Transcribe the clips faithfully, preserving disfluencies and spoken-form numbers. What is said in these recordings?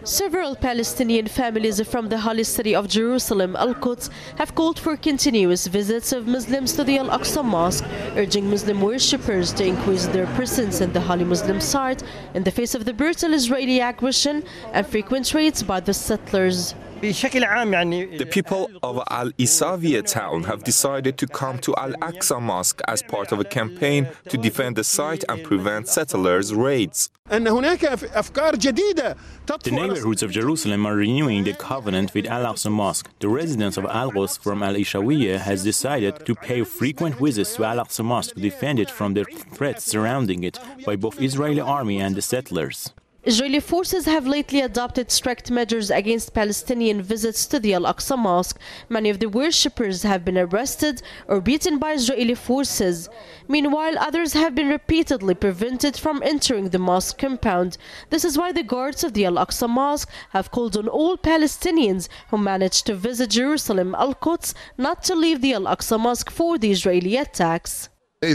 Several Palestinian families from the holy city of Jerusalem, Al-Quds, have called for continuous visits of Muslims to the Al-Aqsa Mosque, urging Muslim worshippers to increase their presence in the holy Muslim site in the face of the brutal Israeli aggression and frequent raids by the settlers. The people of Al-Isawiyah town have decided to come to Al-Aqsa Mosque as part of a campaign to defend the site and prevent settlers' raids. The neighborhoods of Jerusalem are renewing the covenant with Al-Aqsa Mosque. The residents of Al-Quds from Al-Isawiyah has decided to pay frequent visits to Al-Aqsa Mosque to defend it from the threats surrounding it by both Israeli army and the settlers. Israeli forces have lately adopted strict measures against Palestinian visits to the Al-Aqsa Mosque. Many of the worshippers have been arrested or beaten by Israeli forces. Meanwhile, others have been repeatedly prevented from entering the mosque compound. This is why the guards of the Al-Aqsa Mosque have called on all Palestinians who manage to visit Jerusalem, Al-Quds, not to leave the Al-Aqsa Mosque for the Israeli attacks. We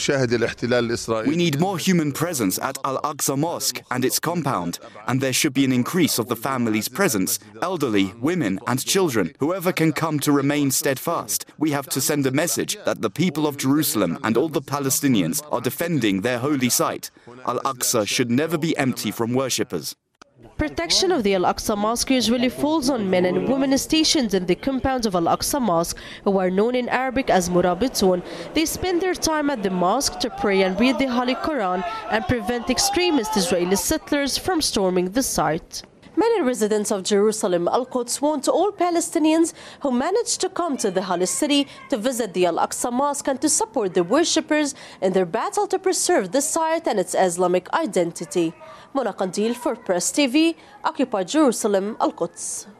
need more human presence at Al-Aqsa Mosque and its compound, and there should be an increase of the family's presence, elderly, women and children. Whoever can come to remain steadfast. We have to send a message that the people of Jerusalem and all the Palestinians are defending their holy site. Al-Aqsa should never be empty from worshippers. Protection of the Al-Aqsa Mosque usually falls on men and women stationed in the compound of Al-Aqsa Mosque, who are known in Arabic as Murabitun. They spend their time at the mosque to pray and read the Holy Quran and prevent extremist Israeli settlers from storming the site. Many residents of Jerusalem, Al-Quds, want all Palestinians who manage to come to the holy city to visit the Al-Aqsa Mosque and to support the worshippers in their battle to preserve the site and its Islamic identity. Mona Qandil for Press T V, occupied Jerusalem, Al-Quds.